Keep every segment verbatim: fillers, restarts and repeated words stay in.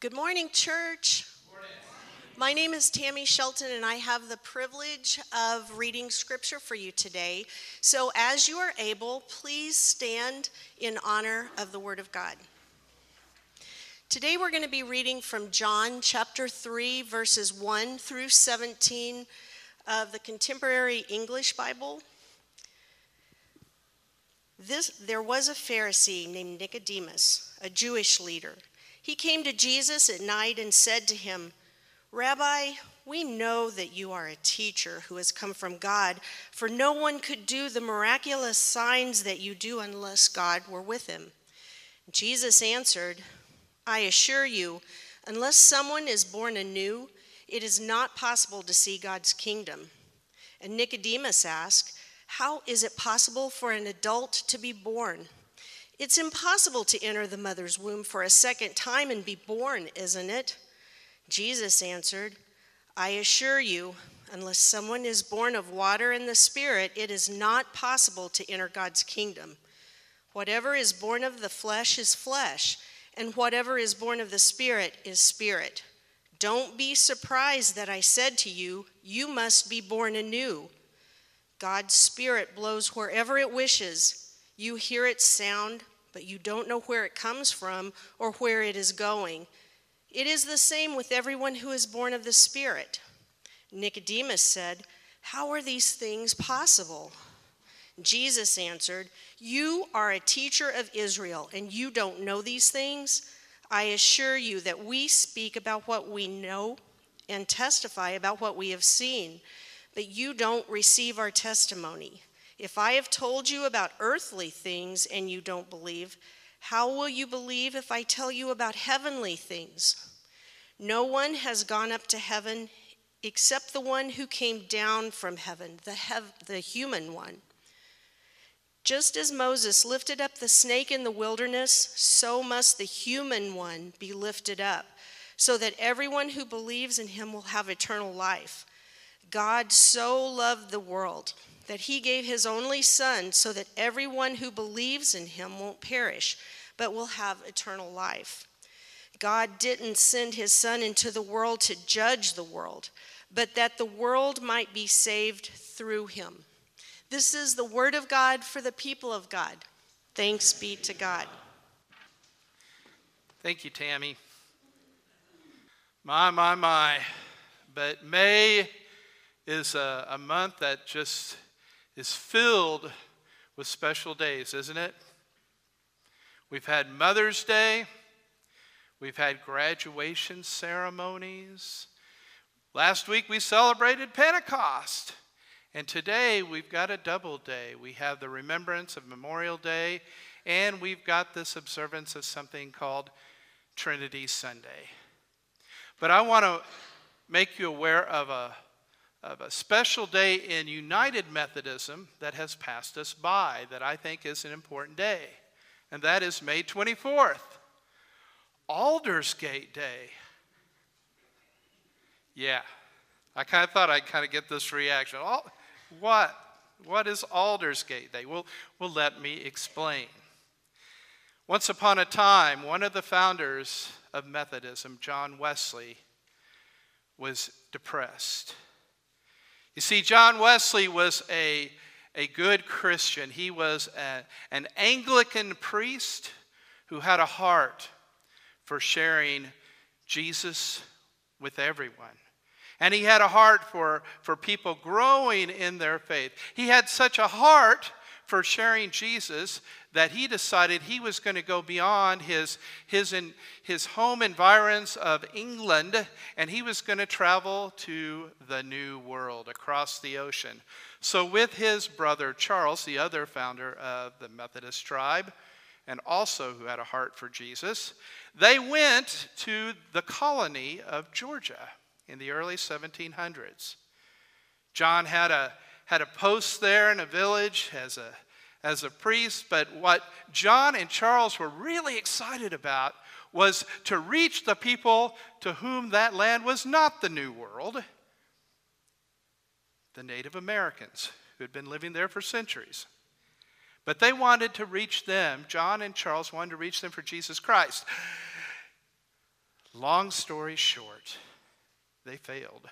Good morning, church. Good morning. My name is Tammy Shelton, and I have the privilege of reading scripture for you today. So as you are able, please stand in honor of the Word of God. Today we're going to be reading from John chapter three, verses one through seventeen of the Contemporary English Bible. This, there was a Pharisee named Nicodemus, a Jewish leader. He came to Jesus at night and said to him, "Rabbi, we know that you are a teacher who has come from God, for no one could do the miraculous signs that you do unless God were with him." Jesus answered, "I assure you, unless someone is born anew, it is not possible to see God's kingdom." And Nicodemus asked, "How is it possible for an adult to be born? It's impossible to enter the mother's womb for a second time and be born, isn't it?" Jesus answered, "I assure you, unless someone is born of water and the Spirit, it is not possible to enter God's kingdom. Whatever is born of the flesh is flesh, and whatever is born of the Spirit is spirit. Don't be surprised that I said to you, you must be born anew. God's Spirit blows wherever it wishes. You hear its sound, but you don't know where it comes from or where it is going. It is the same with everyone who is born of the Spirit." Nicodemus said, "How are these things possible?" Jesus answered, "You are a teacher of Israel, and you don't know these things? I assure you that we speak about what we know and testify about what we have seen, but you don't receive our testimony. If I have told you about earthly things and you don't believe, how will you believe if I tell you about heavenly things? No one has gone up to heaven except the one who came down from heaven, the, hev- the human one. Just as Moses lifted up the snake in the wilderness, so must the human one be lifted up, so that everyone who believes in him will have eternal life. God so loved the world that he gave his only Son so that everyone who believes in him won't perish, but will have eternal life. God didn't send his Son into the world to judge the world, but that the world might be saved through him." This is the word of God for the people of God. Thanks be to God. Thank you, Tammy. My, my, my. But May is a, a month that just is filled with special days, isn't it? We've had Mother's Day. We've had graduation ceremonies. Last week we celebrated Pentecost. And today we've got a double day. We have the remembrance of Memorial Day, and we've got this observance of something called Trinity Sunday. But I want to make you aware of a of a special day in United Methodism that has passed us by that I think is an important day, and that is May twenty-fourth, Aldersgate Day. Yeah, I kind of thought I'd kind of get this reaction. All, what? What is Aldersgate Day? Well, well, let me explain. Once upon a time, one of the founders of Methodism, John Wesley, was depressed. You see, John Wesley was a, a good Christian. He was a, an Anglican priest who had a heart for sharing Jesus with everyone. And he had a heart for, for people growing in their faith. He had such a heart for sharing Jesus that he decided he was going to go beyond his, his, in, his home environs of England, and he was going to travel to the New World, across the ocean. So with his brother Charles, the other founder of the Methodist tribe, and also who had a heart for Jesus, they went to the colony of Georgia in the early seventeen hundreds. John had a, had a post there in a village as a as a priest, but what John and Charles were really excited about was to reach the people to whom that land was not the New World, the Native Americans who had been living there for centuries. But they wanted to reach them, John and Charles wanted to reach them for Jesus Christ. Long story short, they failed.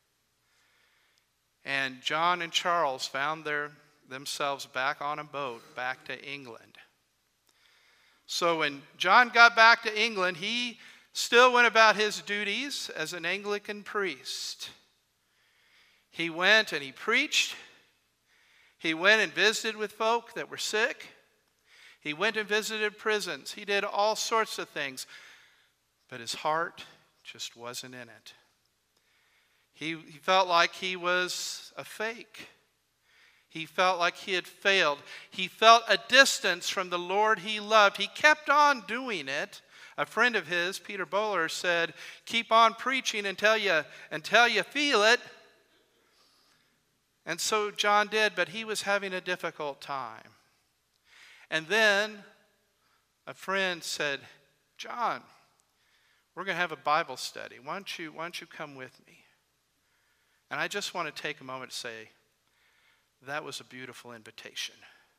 And John and Charles found their, themselves back on a boat back to England. So when John got back to England, he still went about his duties as an Anglican priest. He went and he preached. He went and visited with folk that were sick. He went and visited prisons. He did all sorts of things. But his heart just wasn't in it. He, he felt like he was a fake. He felt like he had failed. He felt a distance from the Lord he loved. He kept on doing it. A friend of his, Peter Bowler, said, keep on preaching until you, until you feel it. And so John did, but he was having a difficult time. And then a friend said, John, we're going to have a Bible study. Why don't you, why don't you come with me? And I just want to take a moment to say, that was a beautiful invitation.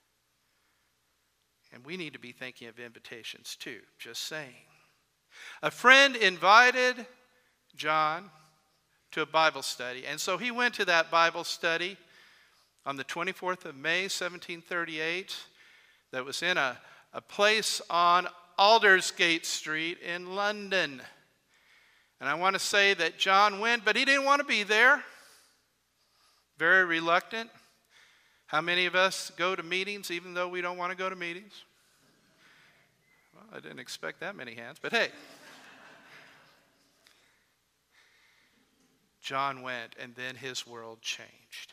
And we need to be thinking of invitations too, just saying. A friend invited John to a Bible study. And so he went to that Bible study on the twenty-fourth of May, seventeen thirty-eight, that was in a, a place on Aldersgate Street in London. And I want to say that John went, but he didn't want to be there. Very reluctant. How many of us go to meetings even though we don't want to go to meetings? Well, I didn't expect that many hands, but hey. John went, and then his world changed.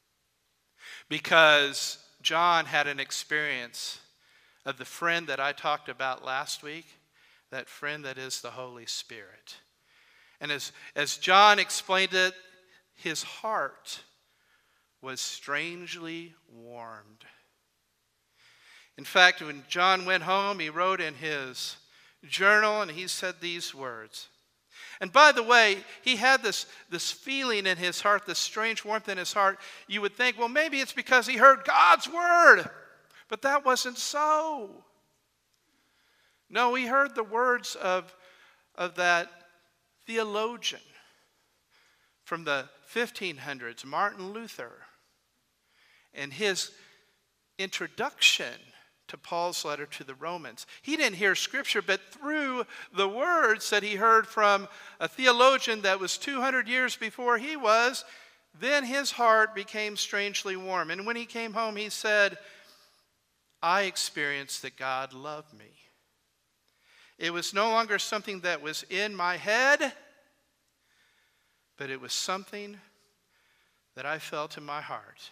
Because John had an experience of the friend that I talked about last week, that friend that is the Holy Spirit. And as, as John explained it, his heart was strangely warmed. In fact, when John went home, he wrote in his journal, and he said these words. And by the way, he had this, this feeling in his heart, this strange warmth in his heart. You would think, well, maybe it's because he heard God's word. But that wasn't so. No, he heard the words of, of that theologian from the fifteen hundreds, Martin Luther, and his introduction to Paul's letter to the Romans. He didn't hear scripture, but through the words that he heard from a theologian that was two hundred years before he was, then his heart became strangely warm. And when he came home, he said, I experienced that God loved me. It was no longer something that was in my head, but it was something that I felt in my heart.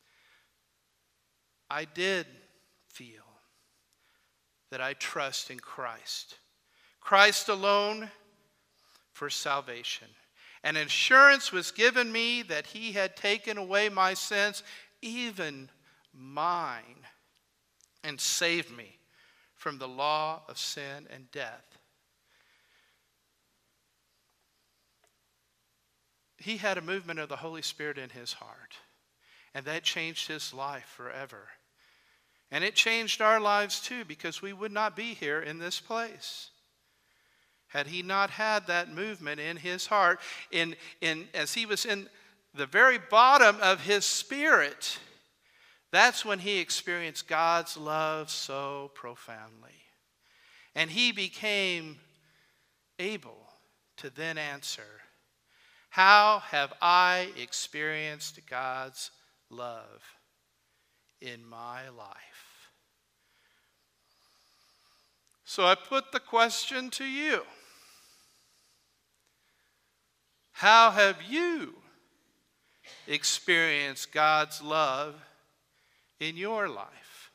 I did feel that I trust in Christ. Christ alone for salvation. An assurance was given me that he had taken away my sins, even mine, and saved me from the law of sin and death. He had a movement of the Holy Spirit in his heart, and that changed his life forever. And it changed our lives too, because we would not be here in this place had he not had that movement in his heart. In, in, as he was in the very bottom of his spirit, that's when he experienced God's love so profoundly. And he became able to then answer, how have I experienced God's love in my life? So I put the question to you. How have you experienced God's love in your life?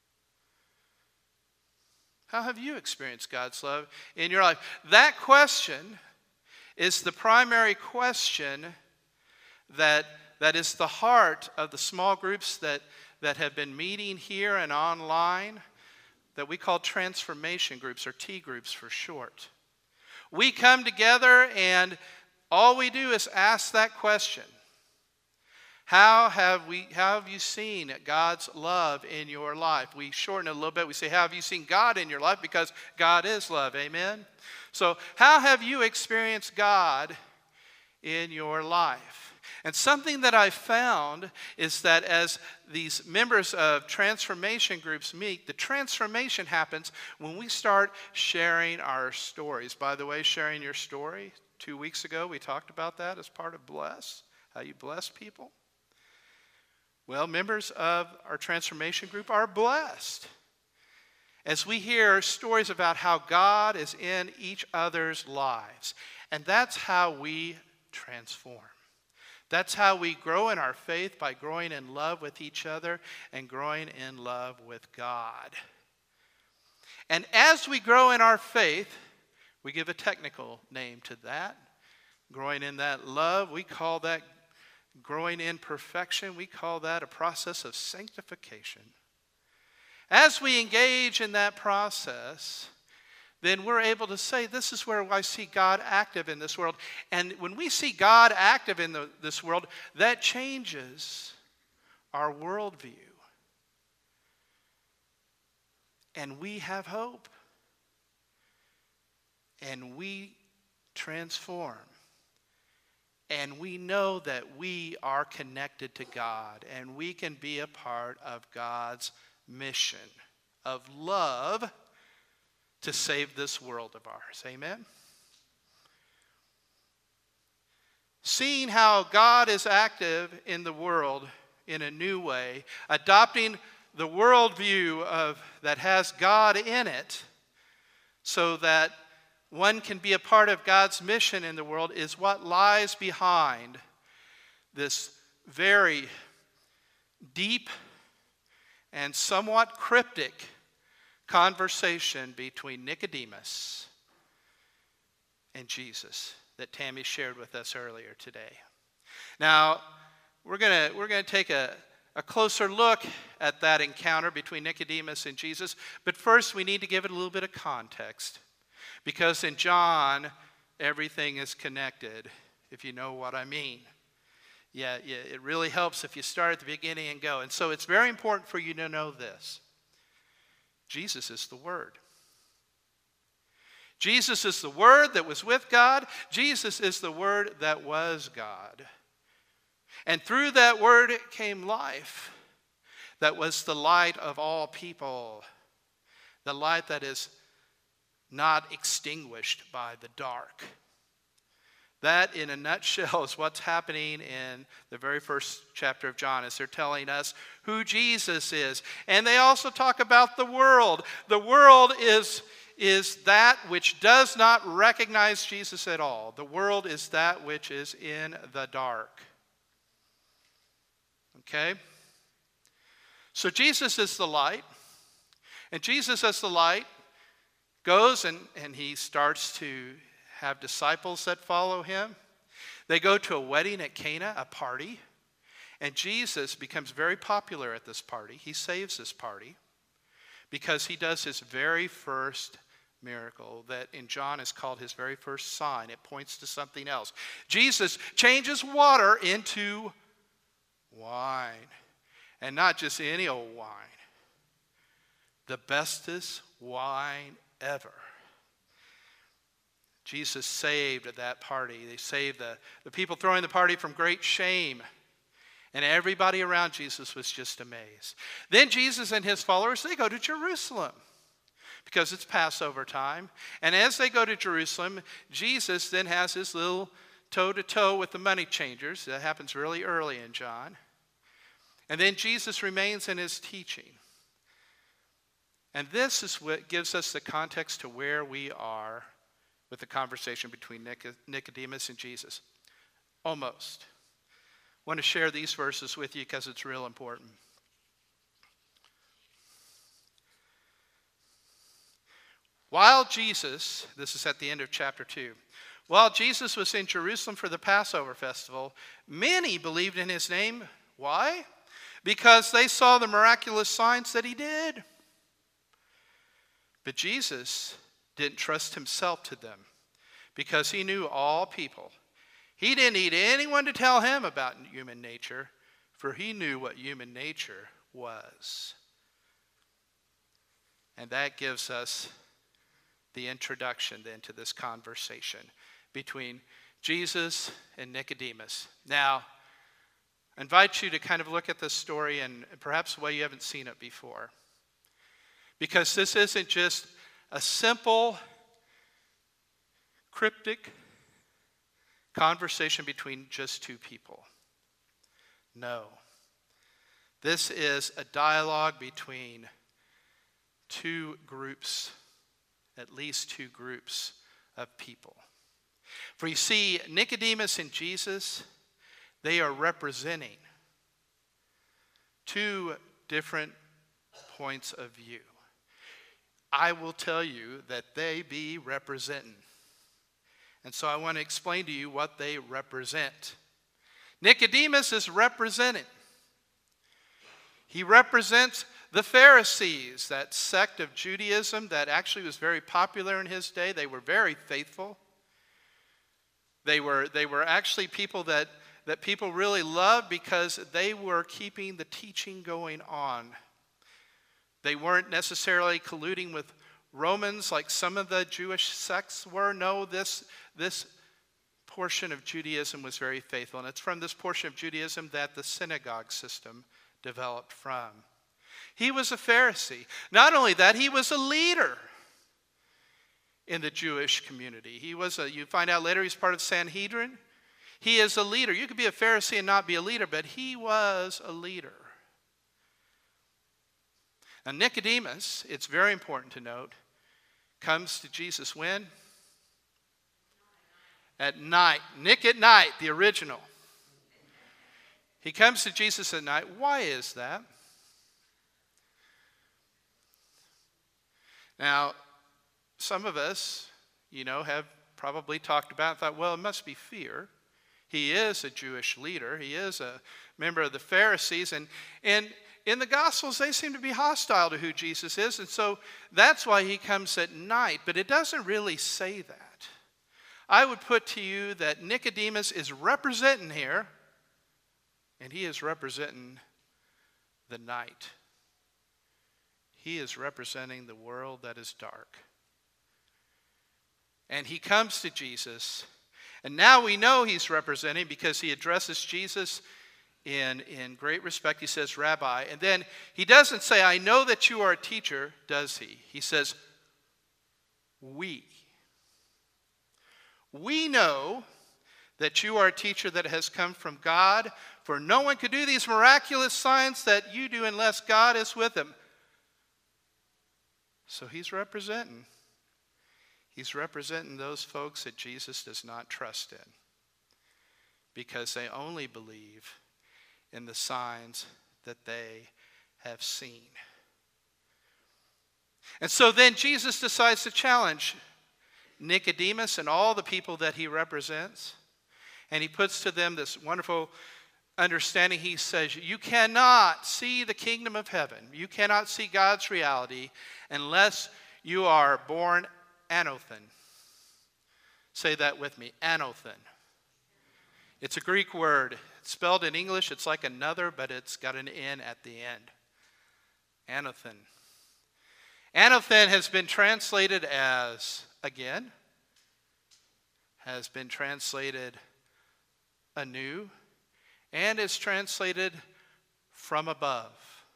How have you experienced God's love in your life? That question is the primary question that, that is the heart of the small groups that, that have been meeting here and online, that we call transformation groups, or T groups for short. We come together and all we do is ask that question. How have we how have you seen God's love in your life? We shorten it a little bit. We say, how have you seen God in your life? Because God is love. Amen. So how have you experienced God in your life? And something that I found is that as these members of transformation groups meet, the transformation happens when we start sharing our stories. By the way, sharing your story, two weeks ago we talked about that as part of Bless, how you bless people. Well, members of our transformation group are blessed as we hear stories about how God is in each other's lives. And that's how we transform. That's how we grow in our faith, by growing in love with each other and growing in love with God. And as we grow in our faith, we give a technical name to that. Growing in that love, we call that growing in perfection. We call that a process of sanctification. As we engage in that process, then we're able to say, this is where I see God active in this world. And when we see God active in the, this world, that changes our worldview. And we have hope. And we transform. And we know that we are connected to God, and we can be a part of God's mission of love to save this world of ours. Amen? Seeing how God is active in the world in a new way, adopting the worldview of that has God in it, so that one can be a part of God's mission in the world, is what lies behind this very deep and somewhat cryptic conversation between Nicodemus and Jesus that Tammy shared with us earlier today. Now, we're going to we're going to take a, a closer look at that encounter between Nicodemus and Jesus, but first we need to give it a little bit of context. Because in John, everything is connected, if you know what I mean. Yeah, yeah, it really helps if you start at the beginning and go. And so it's very important for you to know this. Jesus is the Word. Jesus is the Word that was with God. Jesus is the Word that was God. And through that Word came life that was the light of all people. The light that is not extinguished by the dark. That, in a nutshell, is what's happening in the very first chapter of John, as they're telling us who Jesus is. And they also talk about the world. The world is, is that which does not recognize Jesus at all. The world is that which is in the dark. Okay? So Jesus is the light. And Jesus as the light goes and, and he starts to have disciples that follow him. They go to a wedding at Cana, a party, and Jesus becomes very popular at this party. He saves this party because he does his very first miracle that in John is called his very first sign. It points to something else. Jesus changes water into wine, and not just any old wine. The bestest wine ever. Jesus saved at that party. They saved the, the people throwing the party from great shame. And everybody around Jesus was just amazed. Then Jesus and his followers, they go to Jerusalem because it's Passover time. And as they go to Jerusalem, Jesus then has his little toe-to-toe with the money changers. That happens really early in John. And then Jesus remains in his teaching. And this is what gives us the context to where we are with the conversation between Nicodemus and Jesus. Almost. I want to share these verses with you because it's real important. While Jesus, this is at the end of chapter two, while Jesus was in Jerusalem for the Passover festival, many believed in his name. Why? Because they saw the miraculous signs that he did. But Jesus didn't trust himself to them because he knew all people. He didn't need anyone to tell him about human nature for he knew what human nature was. And that gives us the introduction then to this conversation between Jesus and Nicodemus. Now, I invite you to kind of look at this story in perhaps a way you haven't seen it before. Because this isn't just a simple, cryptic conversation between just two people. No. This is a dialogue between two groups, at least two groups of people. For you see, Nicodemus and Jesus, they are representing two different points of view. I will tell you that they be representing. And so I want to explain to you what they represent. Nicodemus is representing. He represents the Pharisees, that sect of Judaism that actually was very popular in his day. They were very faithful. They were, they were actually people that, that people really loved because they were keeping the teaching going on. They weren't necessarily colluding with Romans like some of the Jewish sects were. No, this, this portion of Judaism was very faithful. And it's from this portion of Judaism that the synagogue system developed from. He was a Pharisee. Not only that, he was a leader in the Jewish community. He was a, you find out later he's part of Sanhedrin. He is a leader. You could be a Pharisee and not be a leader, but he was a leader. Now Nicodemus, it's very important to note, comes to Jesus when? At night. Nick at night, the original. He comes to Jesus at night. Why is that? Now, some of us, you know, have probably talked about and thought, well, it must be fear. He is a Jewish leader. He is a member of the Pharisees. And, and in the Gospels, they seem to be hostile to who Jesus is. And so that's why he comes at night. But it doesn't really say that. I would put to you that Nicodemus is representing here, and he is representing the night. He is representing the world that is dark. And he comes to Jesus. And now we know he's representing because he addresses Jesus in, in great respect. He says, Rabbi. And then he doesn't say, I know that you are a teacher, does he? He says, we. We know that you are a teacher that has come from God, for no one could do these miraculous signs that you do unless God is with him. So he's representing. He's representing those folks that Jesus does not trust in because they only believe in the signs that they have seen. And so then Jesus decides to challenge Nicodemus and all the people that he represents. And he puts to them this wonderful understanding. He says, you cannot see the kingdom of heaven. You cannot see God's reality unless you are born anothen. Say that with me, anothen. It's a Greek word. It's spelled in English, it's like another, but it's got an N at the end. Anothen. Anothen has been translated as, again, has been translated anew, and is translated from above.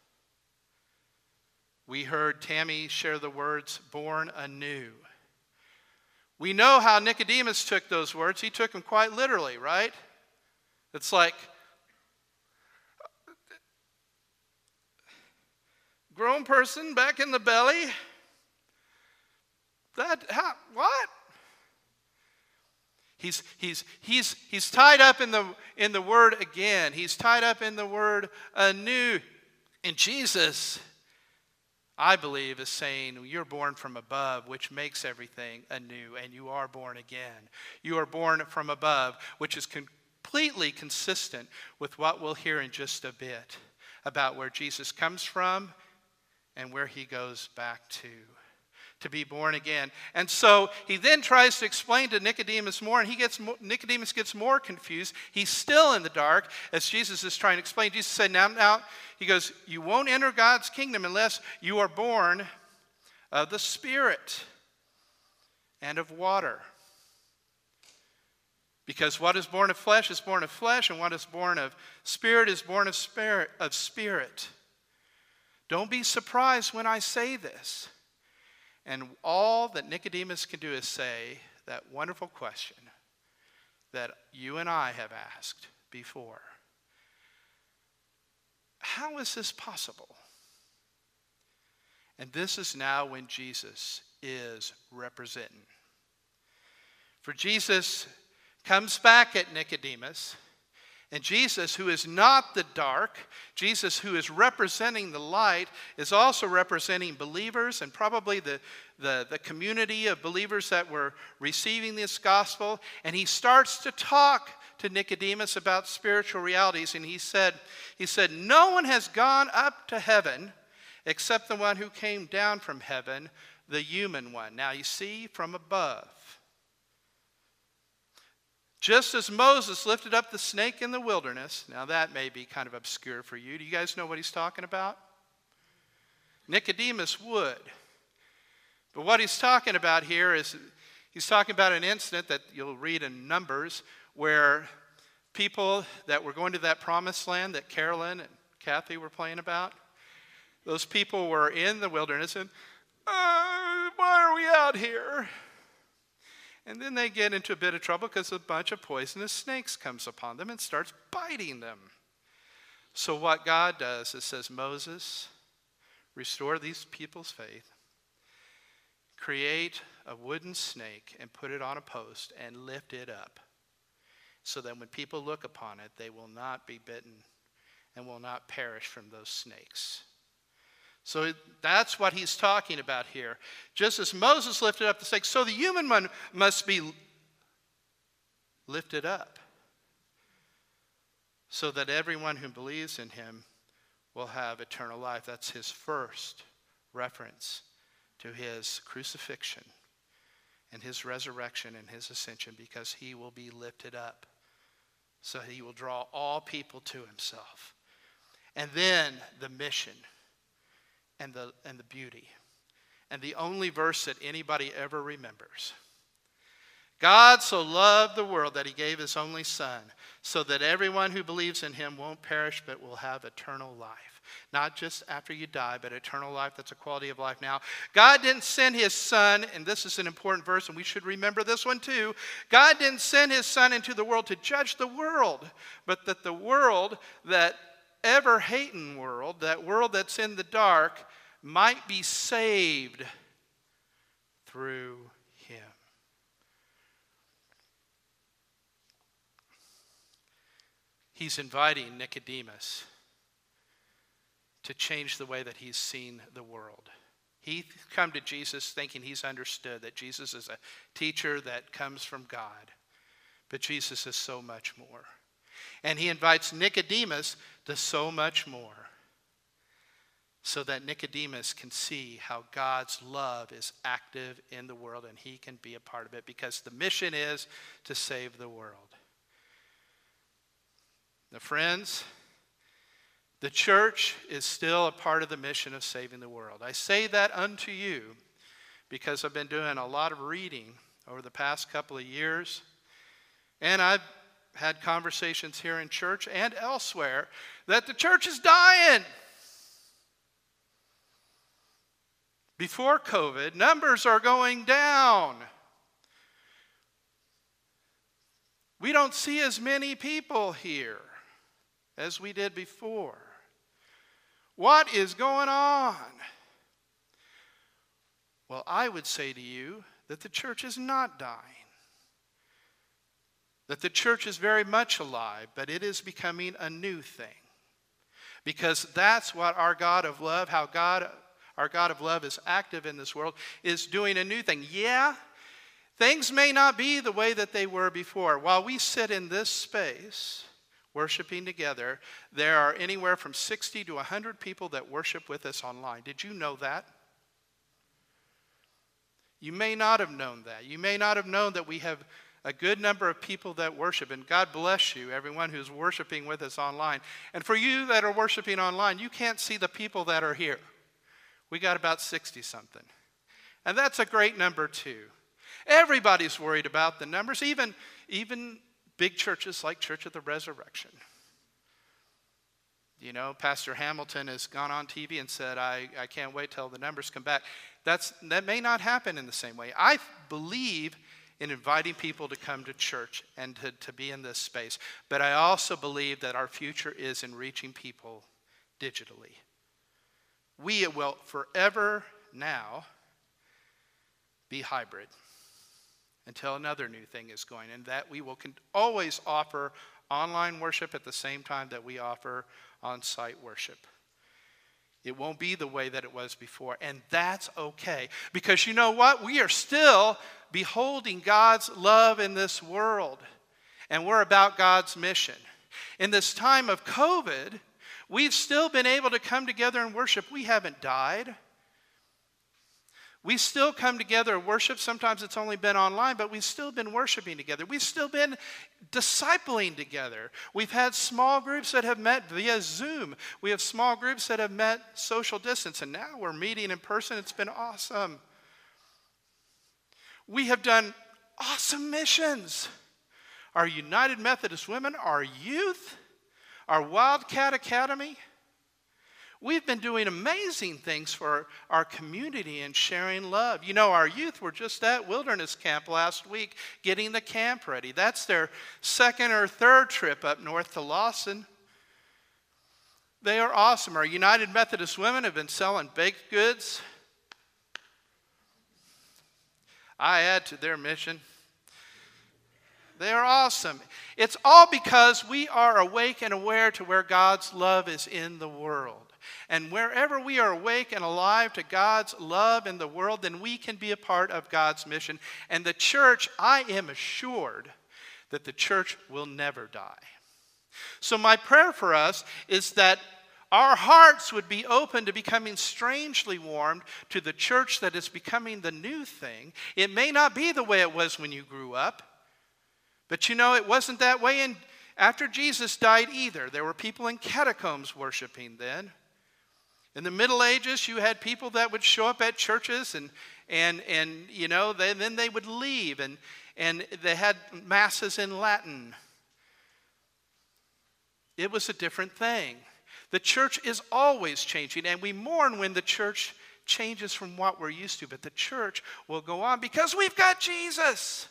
We heard Tammy share the words, born anew. We know how Nicodemus took those words. He took them quite literally, right? It's like, grown person back in the belly? That, how, what? He's, he's, he's, he's tied up in the, in the word again. He's tied up in the word anew. And Jesus, I believe, is saying, you're born from above, which makes everything anew, and you are born again. You are born from above, which is completely consistent with what we'll hear in just a bit about where Jesus comes from and where he goes back to. to be born again. And so he then tries to explain to Nicodemus more, and he gets more, Nicodemus gets more confused. He's still in the dark as Jesus is trying to explain. Jesus said, now, now, he goes, you won't enter God's kingdom unless you are born of the Spirit and of water. Because what is born of flesh is born of flesh, and what is born of spirit is born of spirit. Of spirit. Don't be surprised when I say this. And all that Nicodemus can do is say that wonderful question that you and I have asked before. How is this possible? And this is now when Jesus is representing. For Jesus comes back at Nicodemus, and Jesus, who is not the dark, Jesus, who is representing the light, is also representing believers and probably the, the, the community of believers that were receiving this gospel. And he starts to talk to Nicodemus about spiritual realities. And he said, he said, no one has gone up to heaven except the one who came down from heaven, the human one. Now you see, from above. Just as Moses lifted up the snake in the wilderness. Now that may be kind of obscure for you. Do you guys know what he's talking about? Nicodemus would. But what he's talking about here is he's talking about an incident that you'll read in Numbers where people that were going to that promised land that Carolyn and Kathy were playing about, those people were in the wilderness and, uh, why are we out here? And then they get into a bit of trouble because a bunch of poisonous snakes comes upon them and starts biting them. So what God does is says, Moses, restore these people's faith, create a wooden snake and put it on a post and lift it up so that when people look upon it, they will not be bitten and will not perish from those snakes. So that's what he's talking about here. Just as Moses lifted up the snake, so the human one must be lifted up so that everyone who believes in him will have eternal life. That's his first reference to his crucifixion and his resurrection and his ascension, because he will be lifted up. So he will draw all people to himself. And then the mission. And the, and the beauty. And the only verse that anybody ever remembers. God so loved the world that he gave his only son, so that everyone who believes in him won't perish but will have eternal life. Not just after you die, but eternal life. That's a quality of life now. God didn't send his son, and this is an important verse, and we should remember this one too. God didn't send his son into the world to judge the world, but that the world that ever-hating world, that world that's in the dark, might be saved through him. He's inviting Nicodemus to change the way that he's seen the world. He's come to Jesus thinking he's understood that Jesus is a teacher that comes from God. But Jesus is so much more. And he invites Nicodemus to so much more, so that Nicodemus can see how God's love is active in the world and he can be a part of it, because the mission is to save the world. Now, friends, the church is still a part of the mission of saving the world. I say that unto you because I've been doing a lot of reading over the past couple of years, and I've had conversations here in church and elsewhere that the church is dying. Before COVID, numbers are going down. We don't see as many people here as we did before. What is going on? Well, I would say to you that the church is not dying. That the church is very much alive, but it is becoming a new thing. Because that's what our God of love, how God, our God of love is active in this world, is doing a new thing. Yeah, things may not be the way that they were before. While we sit in this space, worshiping together, there are anywhere from sixty to one hundred people that worship with us online. Did you know that? You may not have known that. You may not have known that we have a good number of people that worship. And God bless you, everyone who's worshiping with us online. And for you that are worshiping online, you can't see the people that are here. We got about sixty-something. And that's a great number too. Everybody's worried about the numbers, even, even big churches like Church of the Resurrection. You know, Pastor Hamilton has gone on T V and said, I, I can't wait till the numbers come back. That's, that may not happen in the same way. I believe in inviting people to come to church and to, to be in this space. But I also believe that our future is in reaching people digitally. We will forever now be hybrid until another new thing is going, and that we will con- always offer online worship at the same time that we offer on-site worship. It won't be the way that it was before, and that's okay. Because you know what? We are still beholding God's love in this world, and we're about God's mission. In this time of COVID, we've still been able to come together and worship. We haven't died. We still come together and worship. Sometimes it's only been online, but we've still been worshiping together. We've still been discipling together. We've had small groups that have met via Zoom. We have small groups that have met social distance, and now we're meeting in person. It's been awesome. We have done awesome missions. Our United Methodist Women, our youth, our Wildcat Academy. We've been doing amazing things for our community and sharing love. You know, our youth were just at Wilderness Camp last week getting the camp ready. That's their second or third trip up north to Lawson. They are awesome. Our United Methodist Women have been selling baked goods. I add to their mission. They are awesome. It's all because we are awake and aware to where God's love is in the world. And wherever we are awake and alive to God's love in the world, then we can be a part of God's mission. And the church, I am assured that the church will never die. So my prayer for us is that our hearts would be open to becoming strangely warmed to the church that is becoming the new thing. It may not be the way it was when you grew up, but you know, it wasn't that way in, after Jesus died either. There were people in catacombs worshiping then. In the Middle Ages, you had people that would show up at churches and, and, and you know, they, then they would leave, and, and they had masses in Latin. It was a different thing. The church is always changing, and we mourn when the church changes from what we're used to, but the church will go on because we've got Jesus.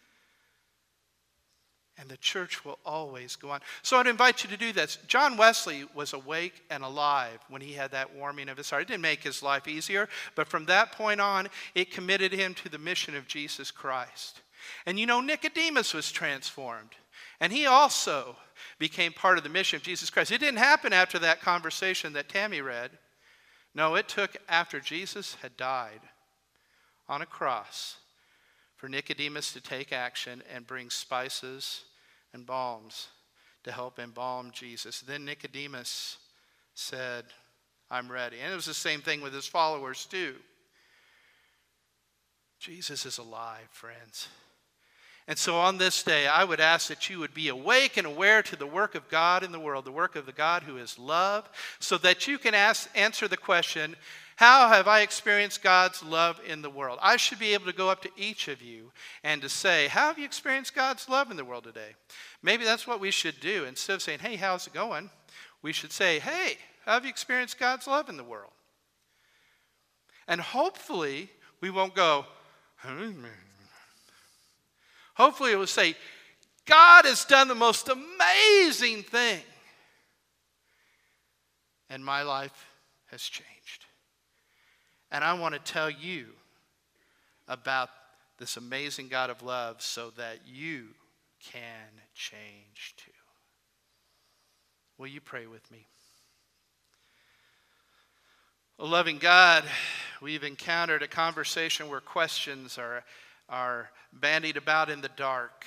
And the church will always go on. So I'd invite you to do this. John Wesley was awake and alive when he had that warming of his heart. It didn't make his life easier, but from that point on, it committed him to the mission of Jesus Christ. And you know, Nicodemus was transformed. And he also became part of the mission of Jesus Christ. It didn't happen after that conversation that Tammy read. No, it took after Jesus had died on a cross for Nicodemus to take action and bring spices and balms to help embalm Jesus. Then Nicodemus said, I'm ready. And it was the same thing with his followers too. Jesus is alive, friends. And so on this day, I would ask that you would be awake and aware to the work of God in the world, the work of the God who is love, so that you can ask, answer the question, how have I experienced God's love in the world? I should be able to go up to each of you and to say, how have you experienced God's love in the world today? Maybe that's what we should do. Instead of saying, hey, how's it going? We should say, hey, how have you experienced God's love in the world? And hopefully, we won't go, hopefully it will say, God has done the most amazing thing. And my life has changed. And I want to tell you about this amazing God of love so that you can change too. Will you pray with me? Oh, loving God, we've encountered a conversation where questions are, are bandied about in the dark.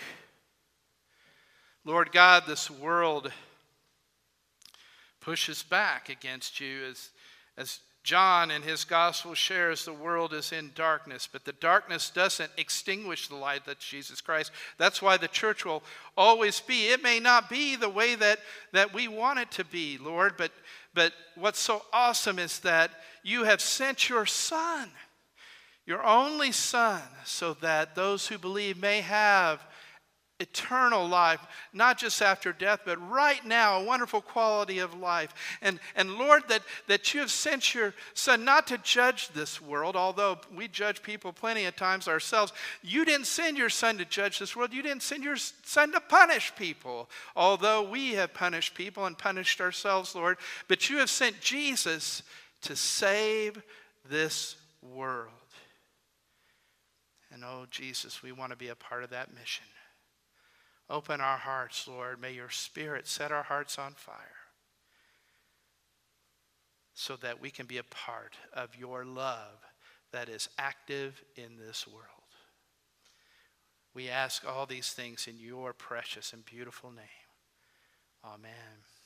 Lord God, this world pushes back against you as, as John in his gospel shares the world is in darkness, but the darkness doesn't extinguish the light that's Jesus Christ. That's why the church will always be. It may not be the way that, that we want it to be, Lord, but, but what's so awesome is that you have sent your Son, your only Son, so that those who believe may have eternal life, not just after death, but right now, a wonderful quality of life. And, and Lord, that, that you have sent your Son not to judge this world, although we judge people plenty of times ourselves. You didn't send your Son to judge this world. You didn't send your Son to punish people, although we have punished people and punished ourselves, Lord. But you have sent Jesus to save this world. And oh, Jesus, we want to be a part of that mission. Open our hearts, Lord. May your Spirit set our hearts on fire so that we can be a part of your love that is active in this world. We ask all these things in your precious and beautiful name. Amen.